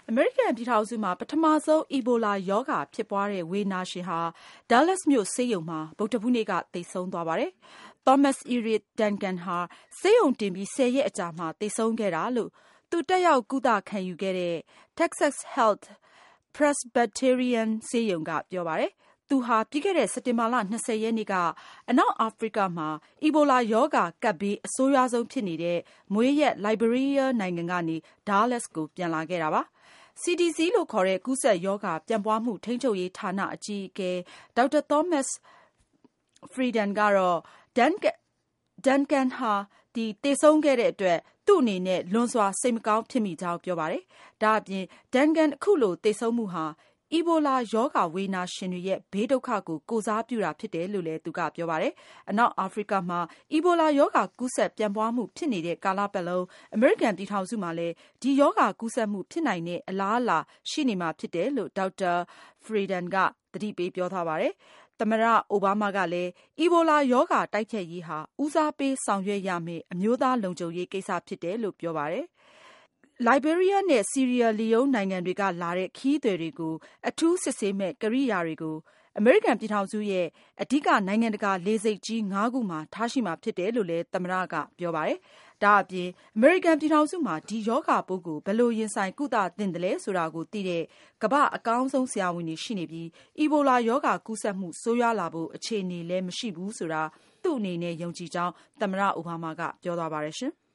အမေရိကန်ပြည်ထောင်စုမှာပထမဆုံးအီဘိုလာရောဂါဖြစ်ပွားတဲ့ဝေဒနာရှင်ဟာ Dallas မြို့ဆေးရုံမှာဗုဒ္ဓဟူးနေ့ကသေဆုံးသွားပါတယ်။ Thomas Eric Duncan ဟာဆေးရုံတင်ပြီး10 ရက်အကြာမှာသေဆုံးခဲ့တာလို့သူတက်ရောက်ကုသခံယူခဲ့တဲ့ Texas Health Presbyterian ဆေးရုံကပြောပါတယ်။ သူဟာပြီးခဲ့တဲ့စက်တင်ဘာလ20 ရက်နေ့ကအနောက်အာဖရိကမှာအီဘိုလာရောဂါကပ်ဘေးအဆိုးရွားဆုံးဖြစ်နေတဲ့မွေးရပ် Liberia နိုင်ငံကနေ Dallas ကိုပြန်လာခဲ့တာပါ။ CDC လို့ခေါ်တဲ့ကူးစက်ရောဂါပြန့်ပွားမှုထိန်းချုပ်ရေးဌာနအကြီးအကဲ Dr. Thomas Frieden ကတော့ Duncan ဟာသေဆုံးခဲ့တဲ့အတွက်သူ့အနေနဲ့လွန်စွာစိတ်မကောင်းဖြစ်မိကြောင်းပြောပါတယ်။ ဒါ့အပြင် Duncan အခုလိုသေဆုံးမှုဟာအီဘိုလာရောဂါဝေဒနာရှင်တွေရဲ့ဘေးဒုက္ခကိုကိုယ်စားပြုတာဖြစ်တယ်လို့လည်းသူကပြောပါတယ်။ အနောက်အာဖရိကမှာအီဘိုလာရောဂါကူးစက်ပြန့်ပွားမှုဖြစ်နေတဲ့ကာလပတ်လုံးအမေရိကန်ပြည်ထောင်စုမှာလည်းဒီရောဂါကူးစက်မှုဖြစ်နိုင်တဲ့အလားအလာရှိနေမှာဖြစ်တယ်လို့ Dr. Frieden ကသတိပေးပြောထားပါတယ်။ သမ္မတအိုဘားမားကလည်းအီဘိုလာရောဂါတိုက်ဖျက်ရေးဟာဦးစားပေးဆောင်ရွက်ရမယ့်အမျိုးသားလုံခြုံရေးကိစ္စဖြစ်တယ်လို့ပြောပါတယ်။ Liberia နဲ့ Sierra Leone နိုင်ငံတွေကလာတဲ့ခရီးသည်တွေကိုအထူးစစ်ဆေးမယ့်ကိရိယာတွေကိုအမေရိကန်ပြည်ထောင်စုရဲ့အဓိကနိုင်ငံတကာလေဆိပ်ကြီး 5 ခုမှာထားရှိမှာဖြစ်တယ်လို့လည်းသမ္မတကပြောပါတယ်။ ဒါ့အပြင်အမေရိကန်ပြည်ထောင်စုမှာဒီရောဂါပိုးကိုဘယ်လိုရင်ဆိုင်ကုသသင့်သလဲဆိုတာကိုသိတဲ့ကမ္ဘာ့အကောင်းဆုံးဆရာဝန်တွေရှိနေပြီးအီဘိုလာရောဂါကူးစက်မှုဆိုးရွားလာဖို့အခြေအနေလည်းမရှိဘူးဆိုတာသူ့အနေနဲ့ယုံကြည်ကြောင်းသမ္မတအိုဘားမားကပြောသွားပါတယ်ရှင်။